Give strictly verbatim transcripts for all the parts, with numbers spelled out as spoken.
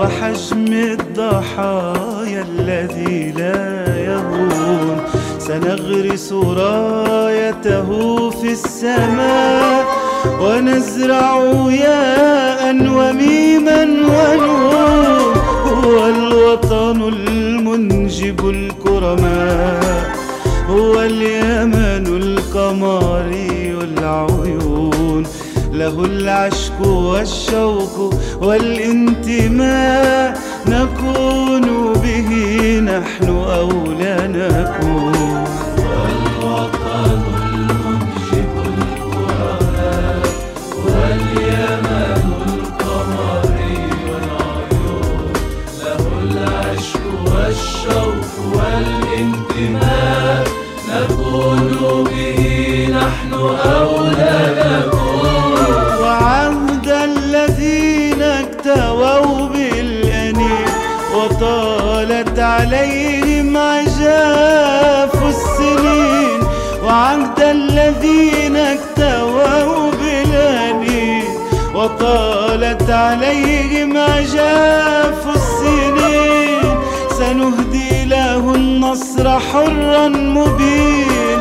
وحجم الضحايا الذي لا يهون. سنغرس رايته في السماء ونزرع ياء وميما ونون. هو الوطن المنجب الكرماء، هو اليمن القمري العيون. له العشق والشوق والانتماء، نكون به نحن أو لا نكون. والوطن المنجب الكرماء، واليمن القمري والعيون. له العشق والشوق والانتماء، نكون به نحن أو لا نكون. وعهد الذين اكتووا بالأنين وطالت عليهم عجاف السنين. وعهد الذين اكتووا بالأنين وطالت عليهم عجاف السنين. سنهدي له النصر حرا مبين،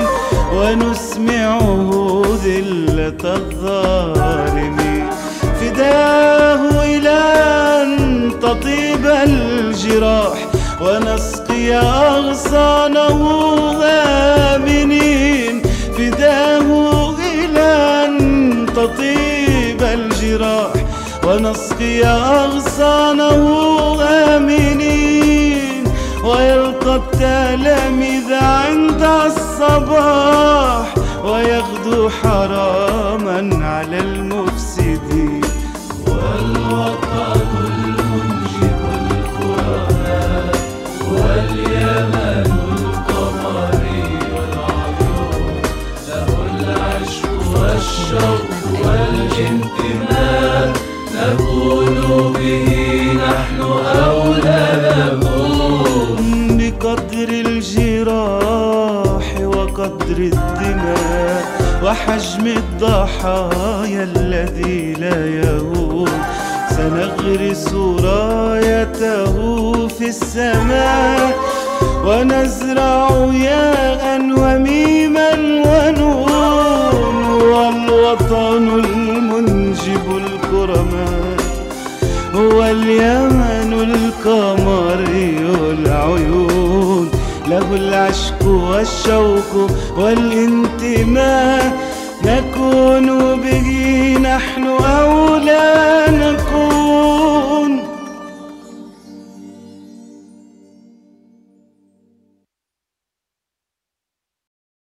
ونسمعه ذلة الظالمين. فداه إلى أن تطيب الجراح، ونسقي أغصانه آمنين. فداه إلى أن تطيب الجراح، ونسقي أغصانه آمنين. ويلقى التلاميذ عند الصباح، ويغدو حراما على المفسدين. والوطن المنجب الكرماء، واليمن القمري والعيون. له العشق والشوق والانتماء، نكون به نحن أو لا نكون. بقدر الجراح وقدر الدماء وحجم الضحايا الذي لا يهون، سنغرس رايته في السماء ونزرع ياء وميما ونون. والوطن المنجب الكرماء، هو اليمن القمري العيون. له العشق والشوق والانتماء، نكون به نحن أولى